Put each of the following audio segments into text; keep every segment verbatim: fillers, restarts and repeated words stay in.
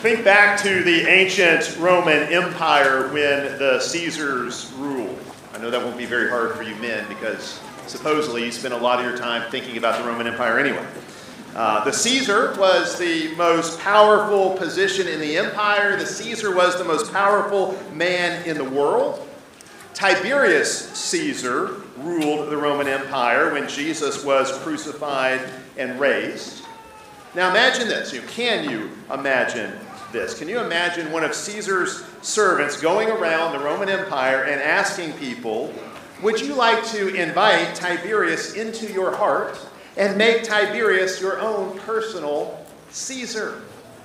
Think back to the ancient Roman Empire when the Caesars ruled. I know that won't be very hard for you men because supposedly you spend a lot of your time thinking about the Roman Empire anyway. Uh, the Caesar was the most powerful position in the empire. The Caesar was the most powerful man in the world. Tiberius Caesar ruled the Roman Empire when Jesus was crucified and raised. Now imagine this. You, can you imagine this? Can you imagine one of Caesar's servants going around the Roman Empire and asking people, would you like to invite Tiberius into your heart and make Tiberius your own personal Caesar?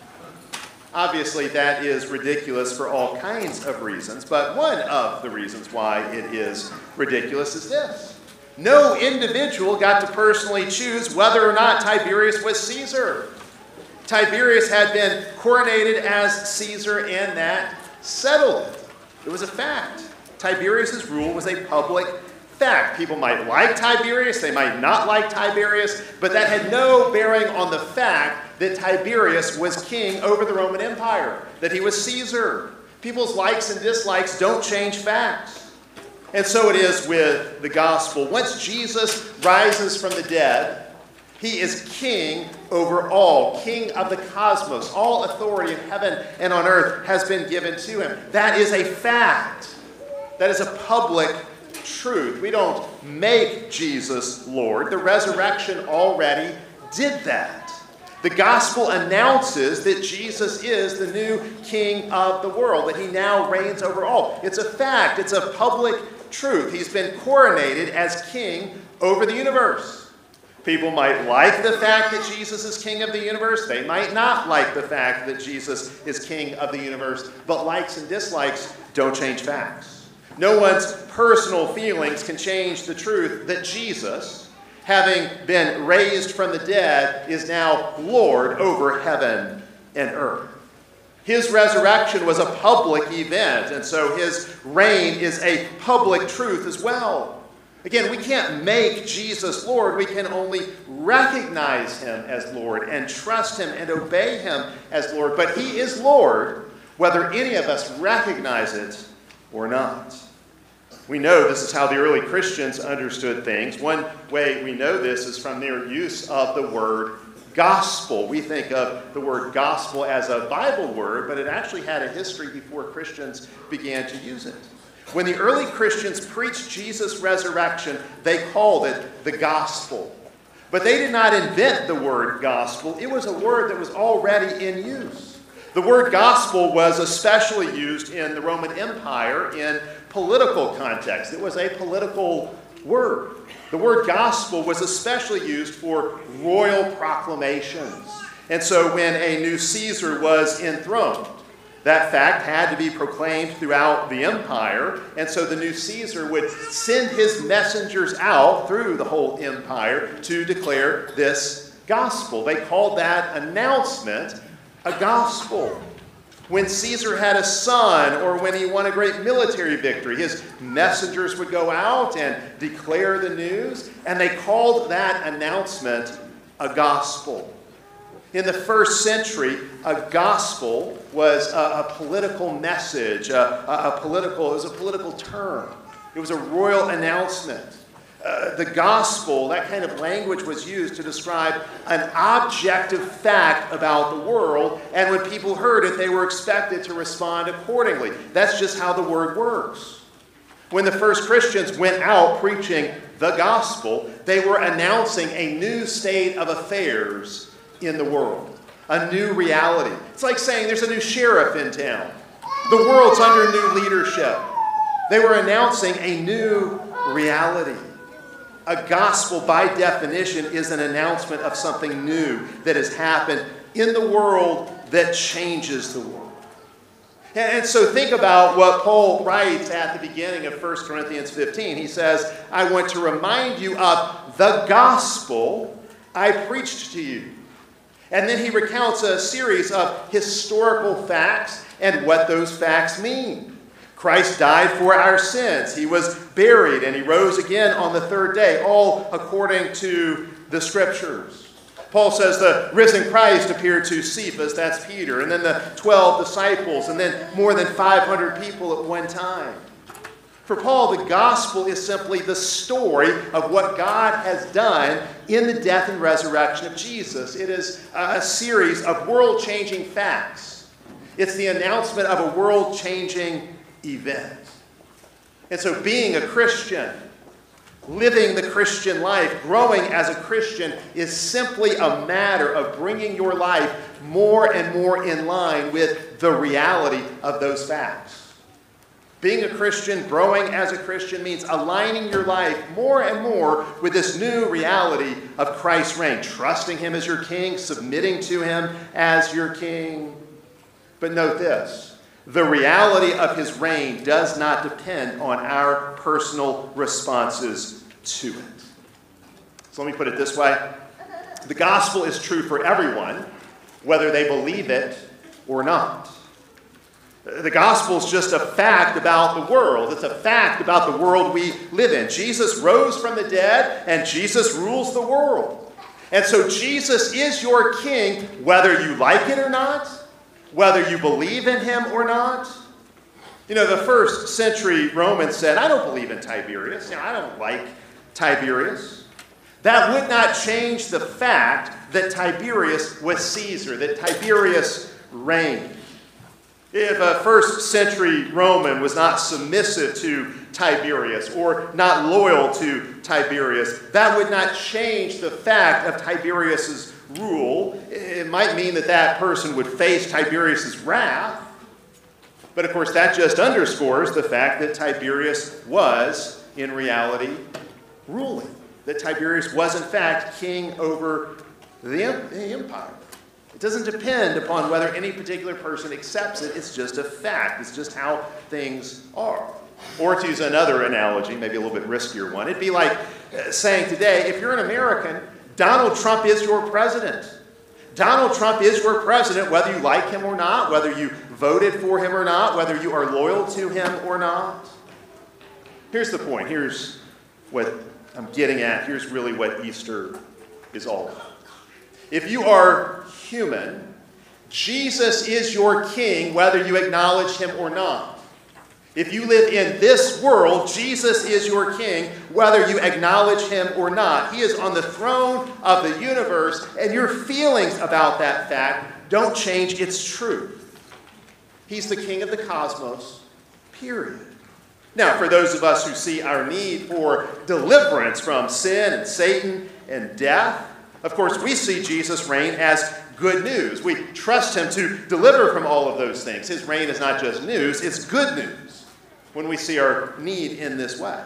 Obviously, that is ridiculous for all kinds of reasons, but one of the reasons why it is ridiculous is this. No individual got to personally choose whether or not Tiberius was Caesar. Tiberius had been coronated as Caesar, and that settled it. It was a fact. Tiberius' rule was a public fact. People might like Tiberius, they might not like Tiberius, but that had no bearing on the fact that Tiberius was king over the Roman Empire, that he was Caesar. People's likes and dislikes don't change facts. And so it is with the gospel. Once Jesus rises from the dead, he is king over all, king of the cosmos. All authority in heaven and on earth has been given to him. That is a fact. That is a public truth. We don't make Jesus Lord. The resurrection already did that. The gospel announces that Jesus is the new king of the world, that he now reigns over all. It's a fact. It's a public truth. He's been coronated as king over the universe. People might like the fact that Jesus is king of the universe. They might not like the fact that Jesus is king of the universe. But likes and dislikes don't change facts. No one's personal feelings can change the truth that Jesus, having been raised from the dead, is now Lord over heaven and earth. His resurrection was a public event, and so his reign is a public truth as well. Again, we can't make Jesus Lord. We can only recognize him as Lord and trust him and obey him as Lord. But he is Lord, whether any of us recognize it or not. We know this is how the early Christians understood things. One way we know this is from their use of the word gospel. We think of the word gospel as a Bible word, but it actually had a history before Christians began to use it. When the early Christians preached Jesus' resurrection, they called it the gospel. But they did not invent the word gospel. It was a word that was already in use. The word gospel was especially used in the Roman Empire in political context. It was a political word. The word gospel was especially used for royal proclamations. And so when a new Caesar was enthroned, that fact had to be proclaimed throughout the empire, and so the new Caesar would send his messengers out through the whole empire to declare this gospel. They called that announcement a gospel. When Caesar had a son or when he won a great military victory, his messengers would go out and declare the news, and they called that announcement a gospel. In the first century, a gospel was a, a political message, a, a, a political, it was a political term. It was a royal announcement. Uh, the gospel, that kind of language was used to describe an objective fact about the world, and when people heard it, they were expected to respond accordingly. That's just how the word works. When the first Christians went out preaching the gospel, they were announcing a new state of affairs in the world, a new reality. It's like saying there's a new sheriff in town. The world's under new leadership. They were announcing a new reality. A gospel, by definition, is an announcement of something new that has happened in the world that changes the world. And so think about what Paul writes at the beginning of First Corinthians fifteen. He says, I want to remind you of the gospel I preached to you. And then he recounts a series of historical facts and what those facts mean. Christ died for our sins. He was buried and he rose again on the third day, all according to the scriptures. Paul says the risen Christ appeared to Cephas, that's Peter, and then the twelve disciples, and then more than five hundred people at one time. For Paul, the gospel is simply the story of what God has done in the death and resurrection of Jesus. It is a series of world-changing facts. It's the announcement of a world-changing event. And so being a Christian, living the Christian life, growing as a Christian is simply a matter of bringing your life more and more in line with the reality of those facts. Being a Christian, growing as a Christian means aligning your life more and more with this new reality of Christ's reign, trusting him as your king, submitting to him as your king. But note this, the reality of his reign does not depend on our personal responses to it. So let me put it this way. The gospel is true for everyone, whether they believe it or not. The gospel is just a fact about the world. It's a fact about the world we live in. Jesus rose from the dead, and Jesus rules the world. And so Jesus is your king, whether you like it or not, whether you believe in him or not. You know, the first century Romans said, I don't believe in Tiberius. You know, I don't like Tiberius. That would not change the fact that Tiberius was Caesar, that Tiberius reigned. If a first century Roman was not submissive to Tiberius or not loyal to Tiberius, that would not change the fact of Tiberius's rule. It might mean that that person would face Tiberius's wrath, but of course that just underscores the fact that Tiberius was, in reality, ruling. That Tiberius was, in fact, king over the empire. It doesn't depend upon whether any particular person accepts it. It's just a fact. It's just how things are. Or to use another analogy, maybe a little bit riskier one, it'd be like uh, saying today, if you're an American, Donald Trump is your president. Donald Trump is your president, whether you like him or not, whether you voted for him or not, whether you are loyal to him or not. Here's the point. Here's what I'm getting at. Here's really what Easter is all about. If you are human, Jesus is your king, whether you acknowledge him or not. If you live in this world, Jesus is your king, whether you acknowledge him or not. He is on the throne of the universe, and your feelings about that fact don't change its truth. He's the king of the cosmos, period. Now, for those of us who see our need for deliverance from sin and Satan and death, of course, we see Jesus' reign as good news. We trust him to deliver from all of those things. His reign is not just news, it's good news when we see our need in this way.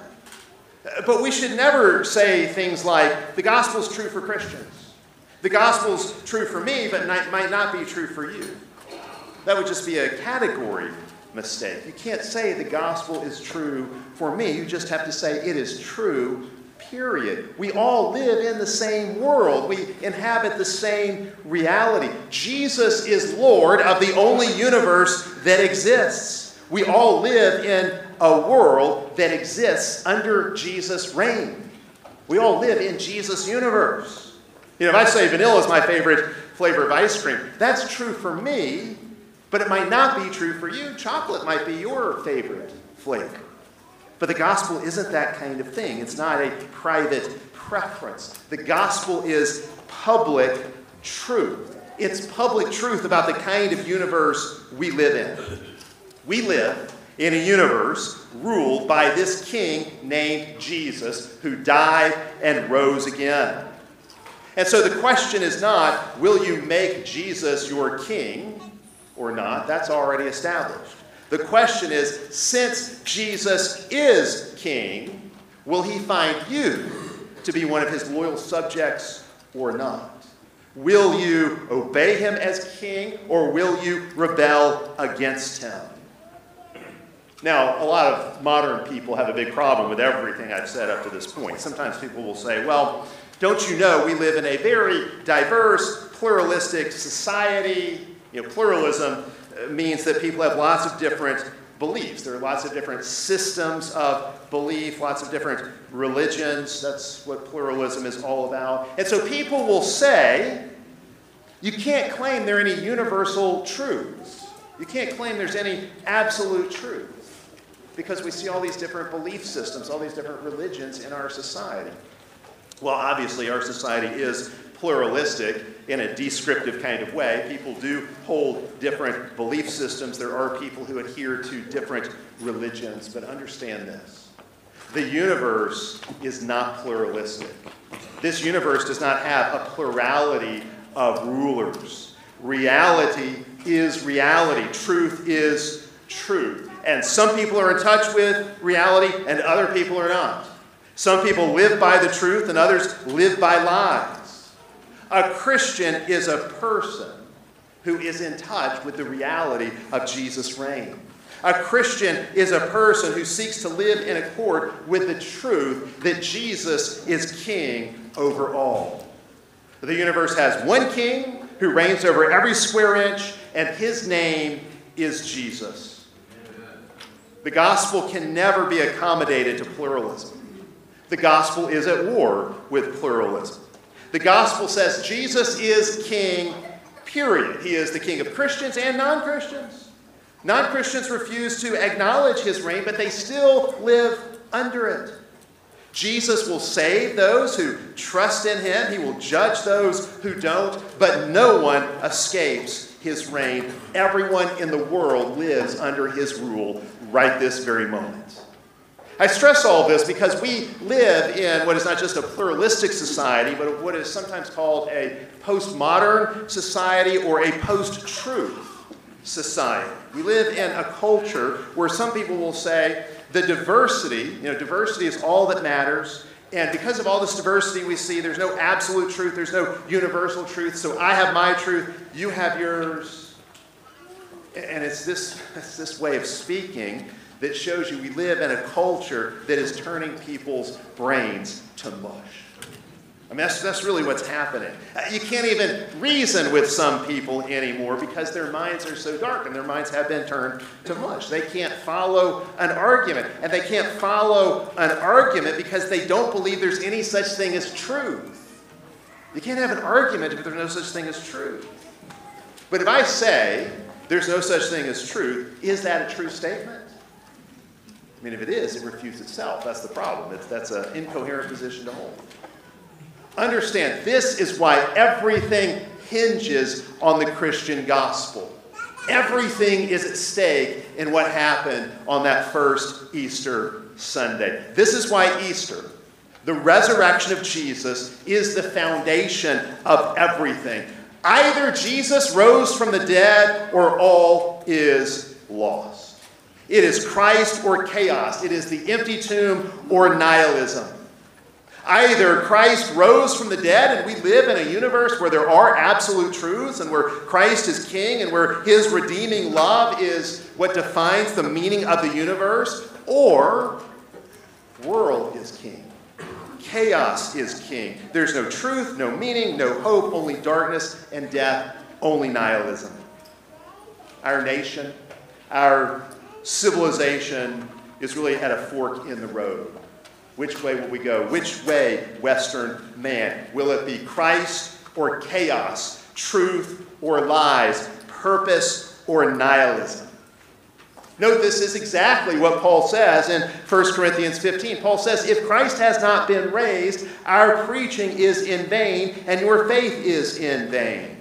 But we should never say things like, the gospel is true for Christians. The gospel is true for me, but might not be true for you. That would just be a category mistake. You can't say the gospel is true for me. You just have to say it is true, period. We all live in the same world. We inhabit the same reality. Jesus is Lord of the only universe that exists. We all live in a world that exists under Jesus' reign. We all live in Jesus' universe. You know, if I say vanilla is my favorite flavor of ice cream, that's true for me, but it might not be true for you. Chocolate might be your favorite flavor. But the gospel isn't that kind of thing. It's not a private preference. The gospel is public truth. It's public truth about the kind of universe we live in. We live in a universe ruled by this king named Jesus, who died and rose again. And so the question is not, will you make Jesus your king or not? That's already established. The question is, since Jesus is king, will he find you to be one of his loyal subjects or not? Will you obey him as king, or will you rebel against him? Now, a lot of modern people have a big problem with everything I've said up to this point. Sometimes people will say, well, don't you know we live in a very diverse, pluralistic society? You know, pluralism means that people have lots of different beliefs. There are lots of different systems of belief, lots of different religions. That's what pluralism is all about. And so people will say, you can't claim there are any universal truths. You can't claim there's any absolute truth, because we see all these different belief systems, all these different religions in our society. Well, obviously, our society is pluralistic in a descriptive kind of way. People do hold different belief systems. There are people who adhere to different religions. But understand this. The universe is not pluralistic. This universe does not have a plurality of rulers. Reality is reality. Truth is truth. And some people are in touch with reality and other people are not. Some people live by the truth and others live by lies. A Christian is a person who is in touch with the reality of Jesus' reign. A Christian is a person who seeks to live in accord with the truth that Jesus is king over all. The universe has one king who reigns over every square inch, and his name is Jesus. The gospel can never be accommodated to pluralism. The gospel is at war with pluralism. The gospel says Jesus is king, period. He is the king of Christians and non-Christians. Non-Christians refuse to acknowledge his reign, but they still live under it. Jesus will save those who trust in him. He will judge those who don't, but no one escapes his reign. Everyone in the world lives under his rule right this very moment. I stress all this because we live in what is not just a pluralistic society, but what is sometimes called a postmodern society or a post-truth society. We live in a culture where some people will say the diversity, you know, diversity is all that matters. And because of all this diversity we see, there's no absolute truth, there's no universal truth. So I have my truth, you have yours. And it's this, it's this way of speaking that shows you we live in a culture that is turning people's brains to mush. I mean, that's, that's really what's happening. You can't even reason with some people anymore because their minds are so dark and their minds have been turned to mush. They can't follow an argument. And they can't follow an argument because they don't believe there's any such thing as truth. You can't have an argument if there's no such thing as truth. But if I say there's no such thing as truth, is that a true statement? I mean, if it is, it refutes itself. That's the problem. It's, that's an incoherent position to hold. Understand, this is why everything hinges on the Christian gospel. Everything is at stake in what happened on that first Easter Sunday. This is why Easter, the resurrection of Jesus, is the foundation of everything. Either Jesus rose from the dead or all is lost. It is Christ or chaos. It is the empty tomb or nihilism. Either Christ rose from the dead and we live in a universe where there are absolute truths and where Christ is king and where his redeeming love is what defines the meaning of the universe, or world is king. Chaos is king. There's no truth, no meaning, no hope, only darkness and death, only nihilism. Our nation, our civilization is really at a fork in the road. Which way will we go? Which way, Western man? Will it be Christ or chaos, truth or lies, purpose or nihilism? Note this is exactly what Paul says in First Corinthians fifteen. Paul says, if Christ has not been raised, our preaching is in vain and your faith is in vain.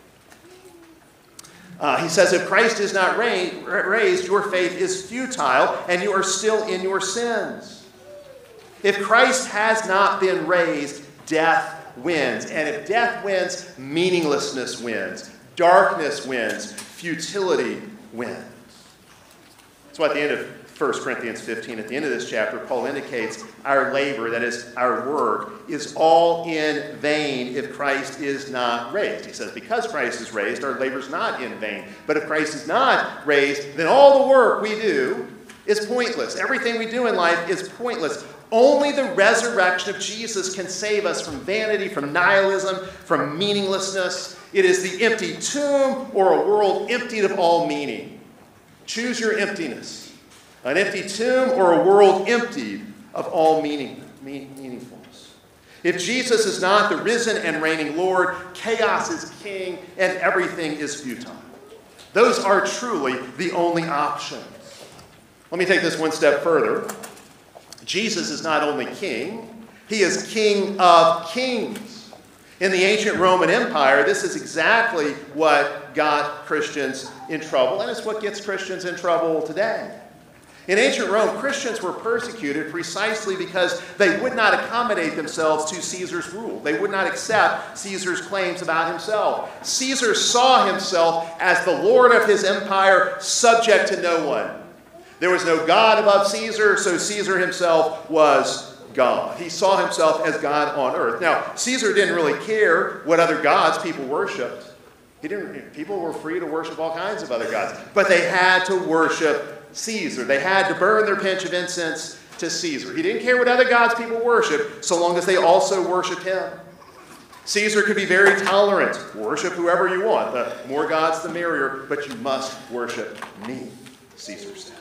Uh, he says, if Christ is not raised, your faith is futile and you are still in your sins. If Christ has not been raised, death wins. And if death wins, meaninglessness wins. Darkness wins. Futility wins. So at the end of First Corinthians fifteen, at the end of this chapter, Paul indicates our labor, that is, our work, is all in vain if Christ is not raised. He says, because Christ is raised, our labor is not in vain. But if Christ is not raised, then all the work we do is pointless. Everything we do in life is pointless. Only the resurrection of Jesus can save us from vanity, from nihilism, from meaninglessness. It is the empty tomb or a world emptied of all meaning. Choose your emptiness. An empty tomb or a world emptied of all meaning, mean, meaningfulness. If Jesus is not the risen and reigning Lord, chaos is king and everything is futile. Those are truly the only options. Let me take this one step further. Jesus is not only king, he is King of kings. In the ancient Roman Empire, this is exactly what got Christians in trouble, and it's what gets Christians in trouble today. In ancient Rome, Christians were persecuted precisely because they would not accommodate themselves to Caesar's rule. They would not accept Caesar's claims about himself. Caesar saw himself as the Lord of his empire, subject to no one. There was no God above Caesar, so Caesar himself was God. He saw himself as God on earth. Now, Caesar didn't really care what other gods people worshipped. He didn't, people were free to worship all kinds of other gods, but they had to worship Caesar. They had to burn their pinch of incense to Caesar. He didn't care what other gods people worshiped, so long as they also worshiped him. Caesar could be very tolerant. Worship whoever you want. The more gods, the merrier, but you must worship me, Caesar said.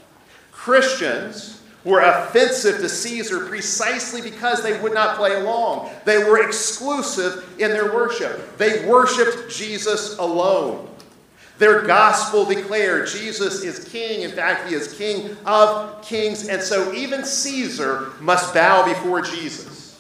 Christians were offensive to Caesar precisely because they would not play along. They were exclusive in their worship. They worshiped Jesus alone. Their gospel declared Jesus is king. In fact, he is King of kings. And so even Caesar must bow before Jesus.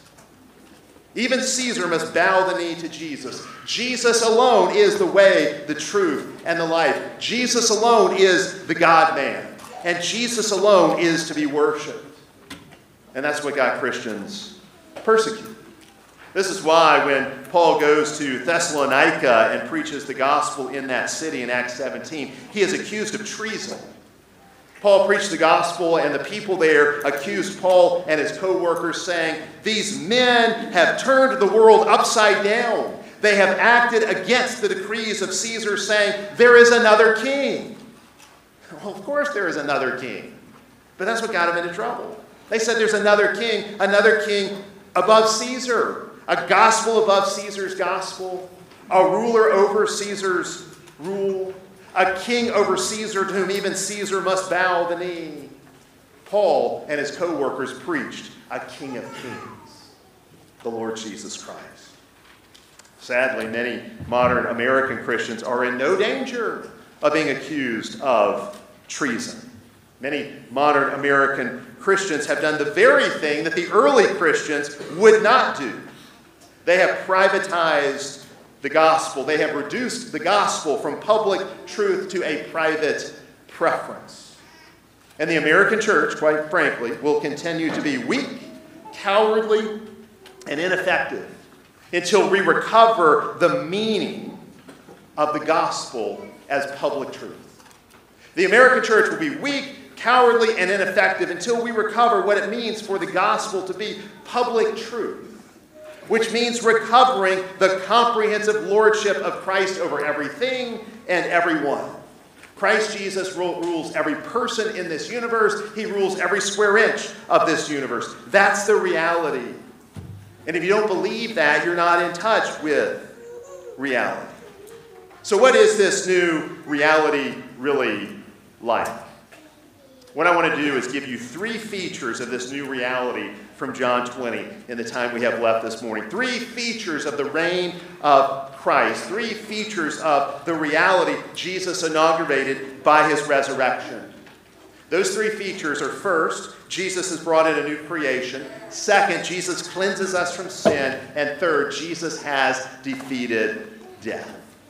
Even Caesar must bow the knee to Jesus. Jesus alone is the way, the truth, and the life. Jesus alone is the God-man. And Jesus alone is to be worshipped. And that's what got Christians persecuted. This is why when Paul goes to Thessalonica and preaches the gospel in that city in Acts seventeen, he is accused of treason. Paul preached the gospel, and the people there accused Paul and his co-workers, saying, "These men have turned the world upside down. They have acted against the decrees of Caesar, saying, 'There is another king.'" Well, of course there is another king. But that's what got him into trouble. They said there's another king, another king above Caesar. A gospel above Caesar's gospel. A ruler over Caesar's rule. A king over Caesar to whom even Caesar must bow the knee. Paul and his co-workers preached a King of kings, the Lord Jesus Christ. Sadly, many modern American Christians are in no danger of being accused of treason. Many modern American Christians have done the very thing that the early Christians would not do. They have privatized the gospel. They have reduced the gospel from public truth to a private preference. And the American church, quite frankly, will continue to be weak, cowardly, and ineffective until we recover the meaning of the gospel as public truth. The American church will be weak, cowardly, and ineffective until we recover what it means for the gospel to be public truth, which means recovering the comprehensive lordship of Christ over everything and everyone. Christ Jesus rules every person in this universe. He rules every square inch of this universe. That's the reality. And if you don't believe that, you're not in touch with reality. So what is this new reality really like? What I want to do is give you three features of this new reality from John twenty in the time we have left this morning. Three features of the reign of Christ. Three features of the reality Jesus inaugurated by his resurrection. Those three features are: first, Jesus has brought in a new creation. Second, Jesus cleanses us from sin. And third, Jesus has defeated death.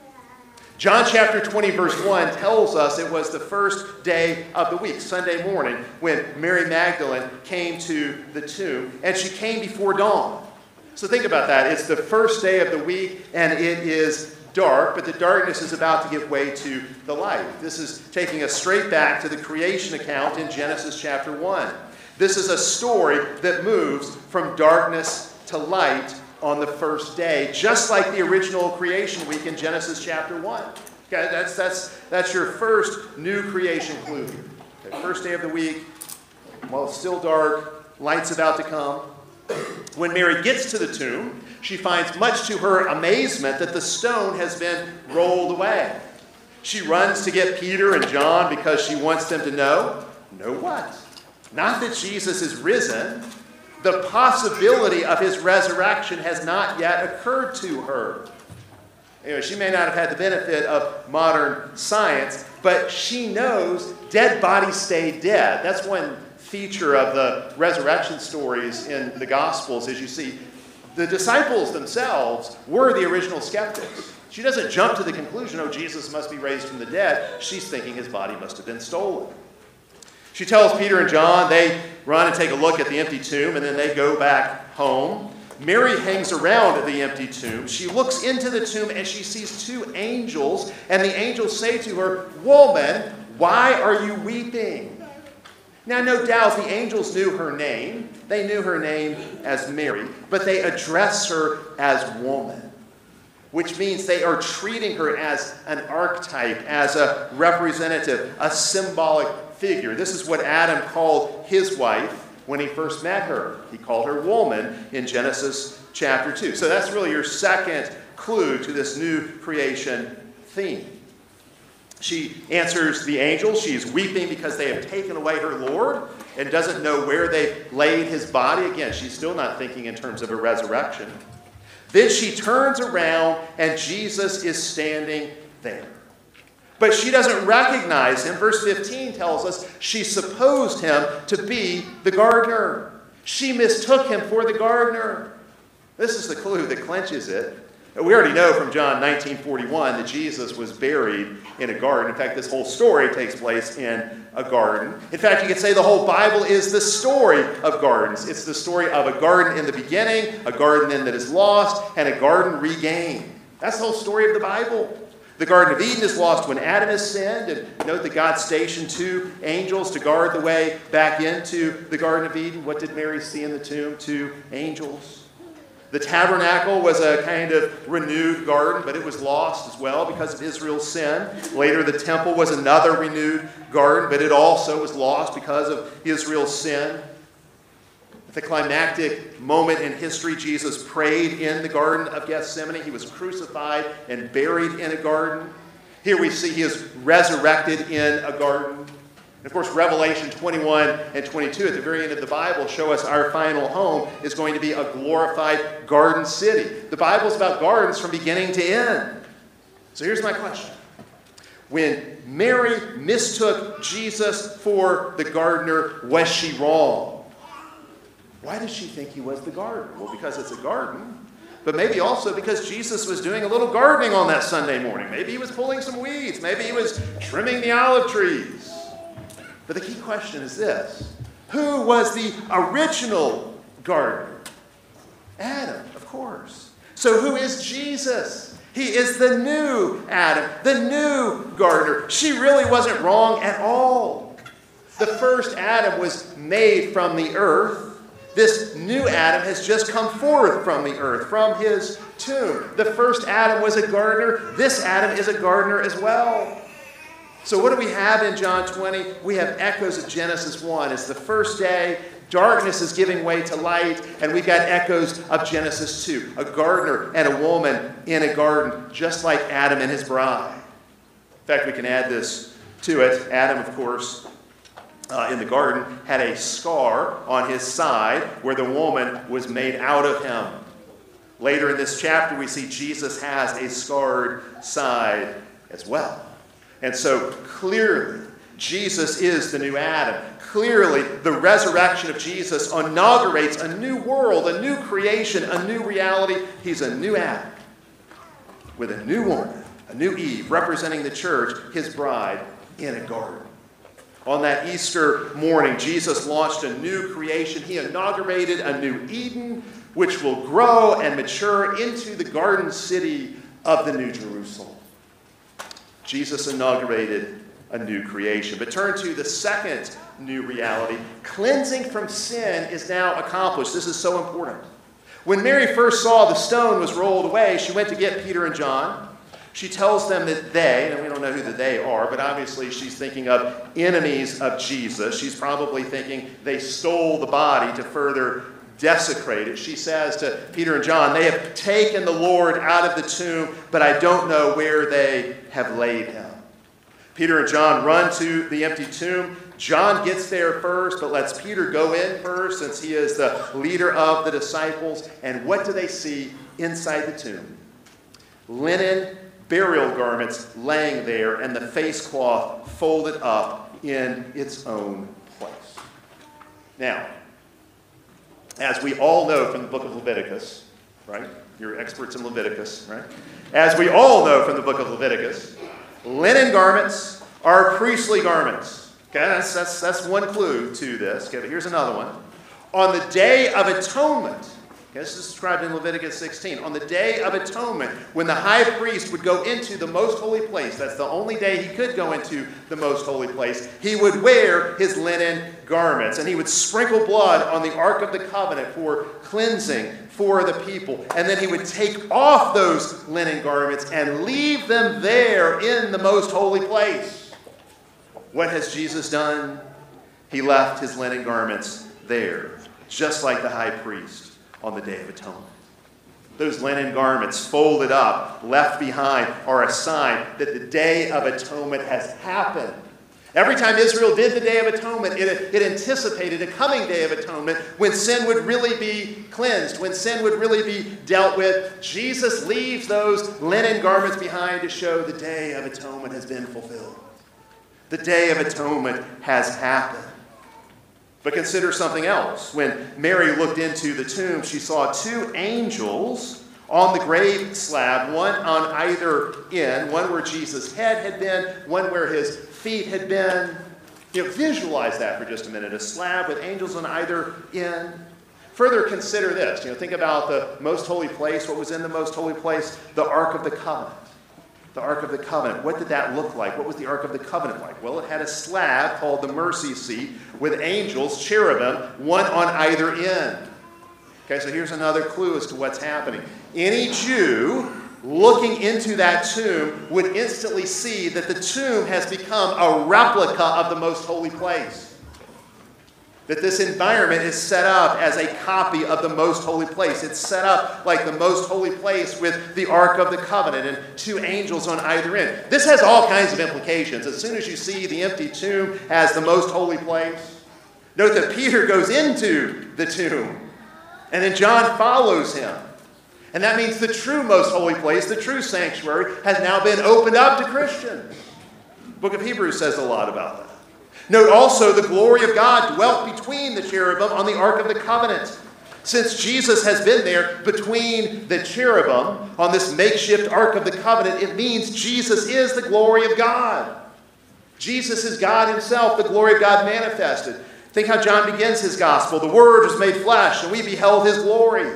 John chapter twenty, verse one tells us it was the first day of the week, Sunday morning, when Mary Magdalene came to the tomb, and she came before dawn. So think about that. It's the first day of the week, and it is dark, but the darkness is about to give way to the light. This is taking us straight back to the creation account in Genesis chapter one. This is a story that moves from darkness to light on the first day, just like the original creation week in Genesis chapter one. Okay, that's, that's, that's your first new creation clue. Okay, first day of the week, while it's still dark, light's about to come. When Mary gets to the tomb, she finds, much to her amazement, that the stone has been rolled away. She runs to get Peter and John because she wants them to know know what? Not that Jesus is risen. The possibility of his resurrection has not yet occurred to her. You know, she may not have had the benefit of modern science, but she knows dead bodies stay dead. That's one feature of the resurrection stories in the Gospels, as you see. The disciples themselves were the original skeptics. She doesn't jump to the conclusion, oh, Jesus must be raised from the dead. She's thinking his body must have been stolen. She tells Peter and John, they run and take a look at the empty tomb, and then they go back home. Mary hangs around at the empty tomb. She looks into the tomb and she sees two angels, and the angels say to her, "Woman, why are you weeping?" Now, no doubt the angels knew her name. They knew her name as Mary, but they address her as woman, which means they are treating her as an archetype, as a representative, a symbolic figure. This is what Adam called his wife when he first met her. He called her woman in Genesis chapter two. So that's really your second clue to this new creation theme. She answers the angels. She's weeping because they have taken away her Lord and doesn't know where they've laid his body. Again, she's still not thinking in terms of a resurrection. Then she turns around and Jesus is standing there. But she doesn't recognize him. Verse fifteen tells us she supposed him to be the gardener. She mistook him for the gardener. This is the clue that clinches it. We already know from John nineteen forty-one that Jesus was buried in a garden. In fact, this whole story takes place in a garden. In fact, you could say the whole Bible is the story of gardens. It's the story of a garden in the beginning, a garden then that is lost, and a garden regained. That's the whole story of the Bible. The Garden of Eden is lost when Adam has sinned, and note that God stationed two angels to guard the way back into the Garden of Eden. What did Mary see in the tomb? Two angels. The tabernacle was a kind of renewed garden, but it was lost as well because of Israel's sin. Later, the temple was another renewed garden, but it also was lost because of Israel's sin. At the climactic moment in history, Jesus prayed in the Garden of Gethsemane. He was crucified and buried in a garden. Here we see he is resurrected in a garden. And of course, Revelation twenty-one and twenty-two at the very end of the Bible show us our final home is going to be a glorified garden city. The Bible is about gardens from beginning to end. So here's my question. When Mary mistook Jesus for the gardener, was she wrong? Why did she think he was the gardener? Well, because it's a garden, but maybe also because Jesus was doing a little gardening on that Sunday morning. Maybe he was pulling some weeds. Maybe he was trimming the olive trees. But the key question is this. Who was the original gardener? Adam, of course. So who is Jesus? He is the new Adam, the new gardener. She really wasn't wrong at all. The first Adam was made from the earth. This new Adam has just come forth from the earth, from his tomb. The first Adam was a gardener. This Adam is a gardener as well. So what do we have in John twenty? We have echoes of Genesis one. It's the first day. Darkness is giving way to light. And we've got echoes of Genesis two. A gardener and a woman in a garden, just like Adam and his bride. In fact, we can add this to it. Adam, of course, Uh, in the garden, had a scar on his side where the woman was made out of him. Later in this chapter, we see Jesus has a scarred side as well. And so clearly, Jesus is the new Adam. Clearly, the resurrection of Jesus inaugurates a new world, a new creation, a new reality. He's a new Adam with a new woman, a new Eve, representing the church, his bride, in a garden. On that Easter morning, Jesus launched a new creation. He inaugurated a new Eden, which will grow and mature into the garden city of the New Jerusalem. Jesus inaugurated a new creation. But turn to the second new reality. Cleansing from sin is now accomplished. This is so important. When Mary first saw the stone was rolled away, she went to get Peter and John. She tells them that they, and we don't know who the they are, but obviously she's thinking of enemies of Jesus. She's probably thinking they stole the body to further desecrate it. She says to Peter and John, they have taken the Lord out of the tomb, but I don't know where they have laid him. Peter and John run to the empty tomb. John gets there first, but lets Peter go in first since he is the leader of the disciples. And what do they see inside the tomb? Linen burial garments laying there and the face cloth folded up in its own place. Now, as we all know from the book of Leviticus, right? You're experts in Leviticus, right? As we all know from the book of Leviticus, linen garments are priestly garments. Okay, that's, that's, that's one clue to this. Okay, but here's another one. On the Day of Atonement, okay, this is described in Leviticus sixteen. On the Day of Atonement, when the high priest would go into the most holy place, that's the only day he could go into the most holy place, he would wear his linen garments, and he would sprinkle blood on the Ark of the Covenant for cleansing for the people. And then he would take off those linen garments and leave them there in the most holy place. What has Jesus done? He left his linen garments there, just like the high priest on the Day of Atonement. Those linen garments folded up, left behind, are a sign that the Day of Atonement has happened. Every time Israel did the Day of Atonement, it, it anticipated a coming Day of Atonement when sin would really be cleansed, when sin would really be dealt with. Jesus leaves those linen garments behind to show the Day of Atonement has been fulfilled. The Day of Atonement has happened. But consider something else. When Mary looked into the tomb, she saw two angels on the grave slab, one on either end, one where Jesus' head had been, one where his feet had been. You know, visualize that for just a minute. A slab with angels on either end. Further, consider this. You know, think about the most holy place. What was in the most holy place? The Ark of the Covenant. The Ark of the Covenant. What did that look like? What was the Ark of the Covenant like? Well, it had a slab called the mercy seat with angels, cherubim, one on either end. Okay, so here's another clue as to what's happening. Any Jew looking into that tomb would instantly see that the tomb has become a replica of the most holy place. That this environment is set up as a copy of the most holy place. It's set up like the most holy place with the Ark of the Covenant and two angels on either end. This has all kinds of implications. As soon as you see the empty tomb as the most holy place, note that Peter goes into the tomb, and then John follows him. And that means the true most holy place, the true sanctuary, has now been opened up to Christians. The book of Hebrews says a lot about that. Note also the glory of God dwelt between the cherubim on the Ark of the Covenant. Since Jesus has been there between the cherubim on this makeshift Ark of the Covenant, it means Jesus is the glory of God. Jesus is God himself, the glory of God manifested. Think how John begins his gospel. The Word was made flesh, and we beheld his glory.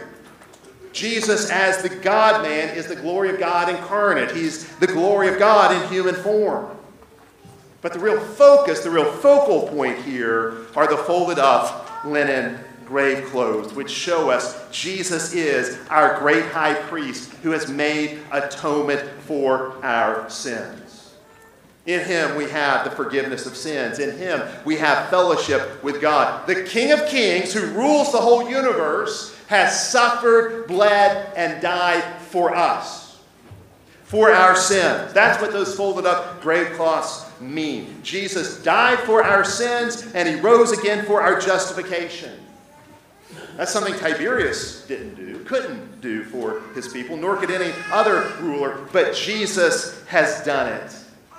Jesus, as the God-man, is the glory of God incarnate. He's the glory of God in human form. But the real focus, the real focal point here are the folded up linen grave clothes, which show us Jesus is our great high priest who has made atonement for our sins. In him we have the forgiveness of sins. In him we have fellowship with God. The King of Kings, who rules the whole universe, has suffered, bled, and died for us, for our sins. That's what those folded up grave cloths mean. Jesus died for our sins, and he rose again for our justification. That's something Tiberius didn't do, couldn't do for his people, nor could any other ruler, but Jesus has done it.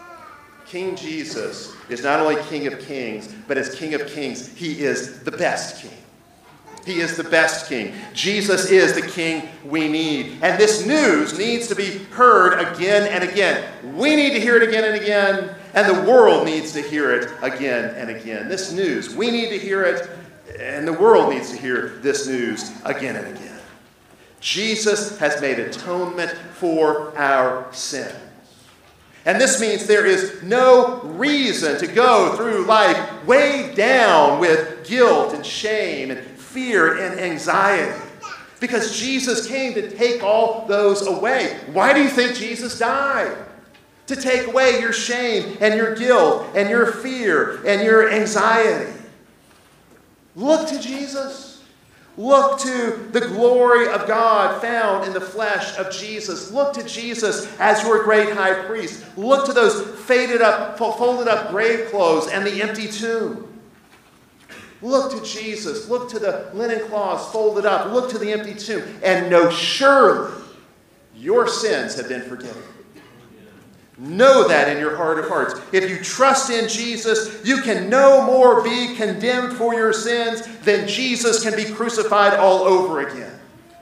King Jesus is not only King of Kings, but as King of Kings, he is the best king. He is the best king. Jesus is the king we need. And this news needs to be heard again and again. We need to hear it again and again, and the world needs to hear it again and again. This news, we need to hear it, and the world needs to hear this news again and again. Jesus has made atonement for our sins. And this means there is no reason to go through life weighed down with guilt and shame and fear and anxiety, because Jesus came to take all those away. Why do you think Jesus died? To take away your shame and your guilt and your fear and your anxiety. Look to Jesus. Look to the glory of God found in the flesh of Jesus. Look to Jesus as your great high priest. Look to those faded up, folded up grave clothes and the empty tomb. Look to Jesus. Look to the linen cloths folded up. Look to the empty tomb. And know surely your sins have been forgiven. Know that in your heart of hearts. If you trust in Jesus, you can no more be condemned for your sins than Jesus can be crucified all over again.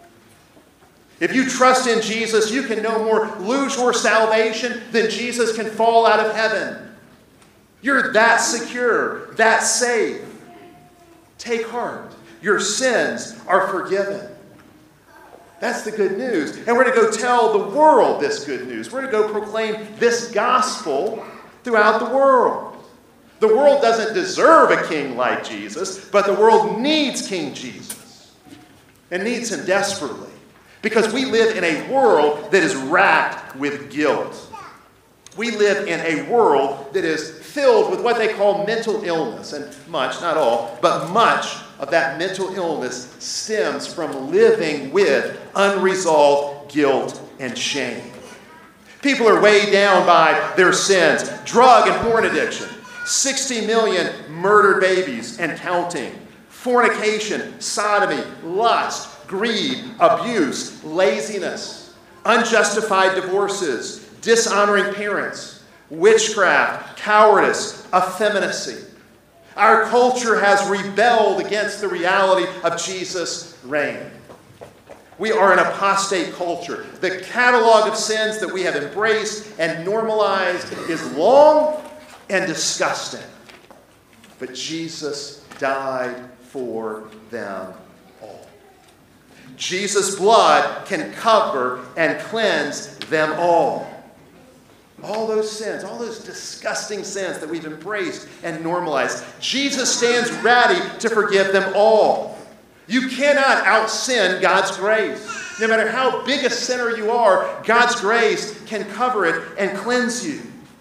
If you trust in Jesus, you can no more lose your salvation than Jesus can fall out of heaven. You're that secure, that safe. Take heart. Your sins are forgiven. That's the good news. And we're to go tell the world this good news. We're to go proclaim this gospel throughout the world. The world doesn't deserve a king like Jesus, but the world needs King Jesus and needs him desperately because we live in a world that is racked with guilt. We live in a world that is filled with what they call mental illness, and much, not all, but much of that mental illness stems from living with unresolved guilt and shame. People are weighed down by their sins, drug and porn addiction, sixty million murdered babies and counting, fornication, sodomy, lust, greed, abuse, laziness, unjustified divorces, dishonoring parents, witchcraft, cowardice, effeminacy. Our culture has rebelled against the reality of Jesus' reign. We are an apostate culture. The catalog of sins that we have embraced and normalized is long and disgusting. But Jesus died for them all. Jesus' blood can cover and cleanse them all. All those sins, all those disgusting sins that we've embraced and normalized, Jesus stands ready to forgive them all. You cannot out-sin God's grace. No matter how big a sinner you are, God's grace can cover it and cleanse you.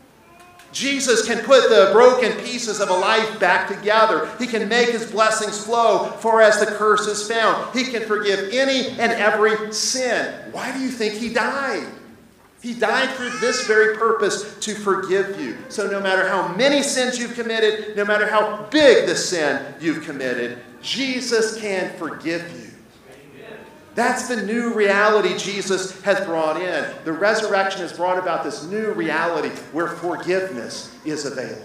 Jesus can put the broken pieces of a life back together. He can make his blessings flow for as the curse is found. He can forgive any and every sin. Why do you think he died? He died for this very purpose, to forgive you. So no matter how many sins you've committed, no matter how big the sin you've committed, Jesus can forgive you. Amen. That's the new reality Jesus has brought in. The resurrection has brought about this new reality where forgiveness is available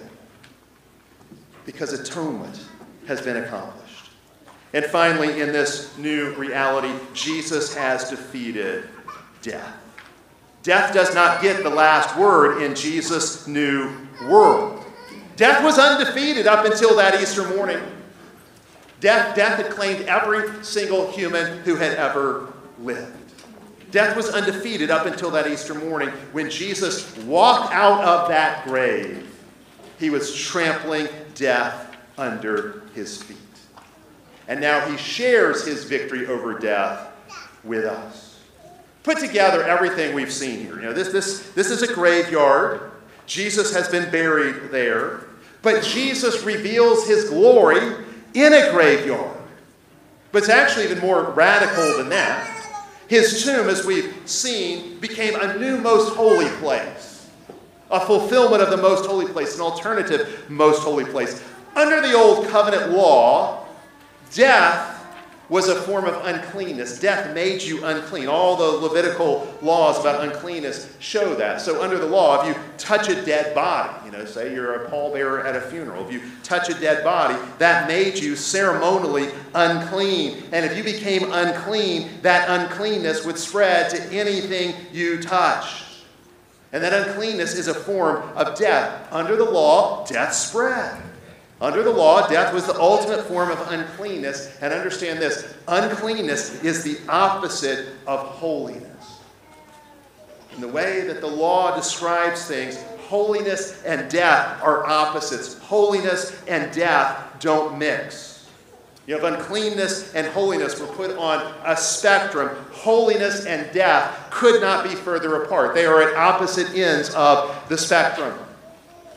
because atonement has been accomplished. And finally, in this new reality, Jesus has defeated death. Death does not get the last word in Jesus' new world. Death was undefeated up until that Easter morning. Death, death had claimed every single human who had ever lived. Death was undefeated up until that Easter morning when Jesus walked out of that grave. He was trampling death under his feet. And now he shares his victory over death with us. Put together everything we've seen here. You know, this, this, this is a graveyard. Jesus has been buried there. But Jesus reveals his glory in a graveyard. But it's actually even more radical than that. His tomb, as we've seen, became a new most holy place. A fulfillment of the most holy place, an alternative most holy place. Under the old covenant law, death was a form of uncleanness. Death made you unclean. All the Levitical laws about uncleanness show that. So under the law, if you touch a dead body, you know, say you're a pallbearer at a funeral, if you touch a dead body, that made you ceremonially unclean. And if you became unclean, that uncleanness would spread to anything you touched. And that uncleanness is a form of death. Under the law, death spread. Under the law, death was the ultimate form of uncleanness. And understand this, uncleanness is the opposite of holiness. In the way that the law describes things, holiness and death are opposites. Holiness and death don't mix. You have uncleanness and holiness were put on a spectrum. Holiness and death could not be further apart. They are at opposite ends of the spectrum.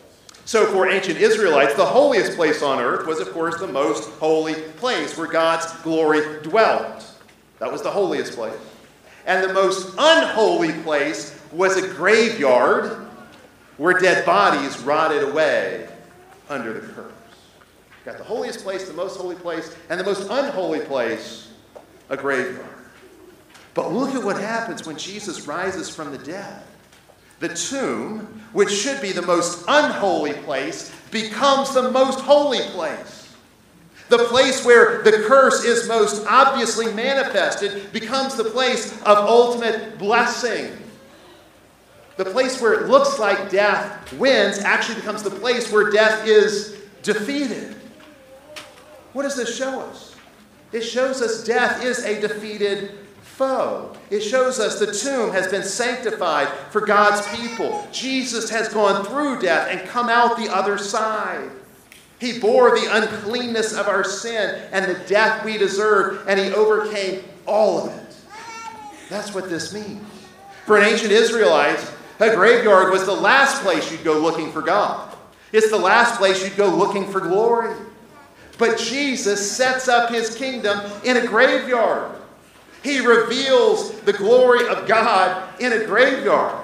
So for ancient Israelites, the holiest place on earth was, of course, the most holy place where God's glory dwelt. That was the holiest place. And the most unholy place was a graveyard where dead bodies rotted away under the curse. Got the holiest place, the most holy place, and the most unholy place, a graveyard. But look at what happens when Jesus rises from the dead. The tomb, which should be the most unholy place, becomes the most holy place. The place where the curse is most obviously manifested becomes the place of ultimate blessing. The place where it looks like death wins actually becomes the place where death is defeated. What does this show us? It shows us death is a defeated foe. It shows us the tomb has been sanctified for God's people. Jesus has gone through death and come out the other side. He bore the uncleanness of our sin and the death we deserved, and he overcame all of it. That's what this means. For an ancient Israelite, a graveyard was the last place you'd go looking for God. It's the last place you'd go looking for glory. But Jesus sets up his kingdom in a graveyard. He reveals the glory of God in a graveyard.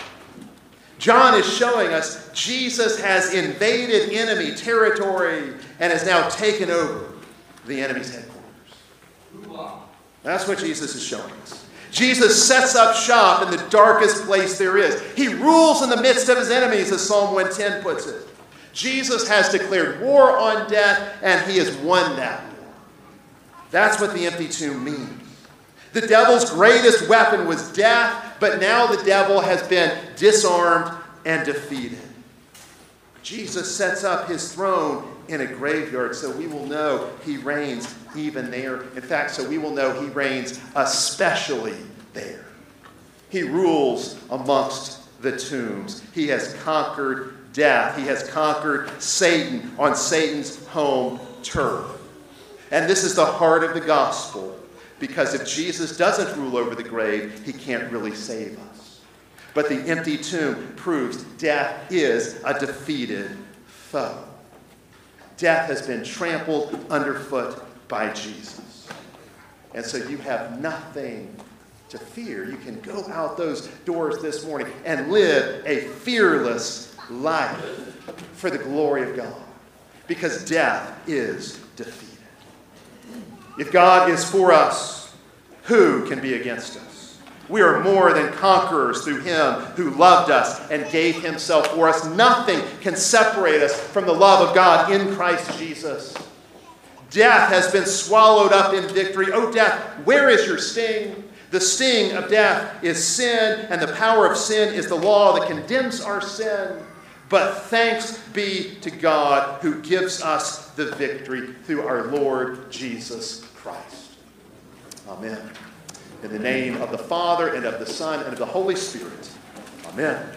John is showing us Jesus has invaded enemy territory and has now taken over the enemy's headquarters. That's what Jesus is showing us. Jesus sets up shop in the darkest place there is. He rules in the midst of his enemies, as Psalm one ten puts it. Jesus has declared war on death, and he has won that war. That's what the empty tomb means. The devil's greatest weapon was death, but now the devil has been disarmed and defeated. Jesus sets up his throne in a graveyard, so we will know he reigns even there. In fact, so we will know he reigns especially there. He rules amongst the tombs. He has conquered death. He has conquered Satan on Satan's home turf. And this is the heart of the gospel, because if Jesus doesn't rule over the grave, he can't really save us. But the empty tomb proves death is a defeated foe. Death has been trampled underfoot by Jesus. And so you have nothing to fear. You can go out those doors this morning and live a fearless life for the glory of God, because death is defeated. If God is for us, who can be against us? We are more than conquerors through him who loved us and gave himself for us. Nothing can separate us from the love of God in Christ Jesus. Death has been swallowed up in victory. Oh, death, where is your sting? The sting of death is sin, and the power of sin is the law that condemns our sin. But thanks be to God who gives us the victory through our Lord Jesus Christ. Amen. In the name of the Father, and of the Son, and of the Holy Spirit. Amen.